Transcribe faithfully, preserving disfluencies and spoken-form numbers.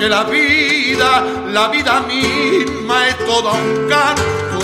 porque la vida, la vida misma es toda un canto.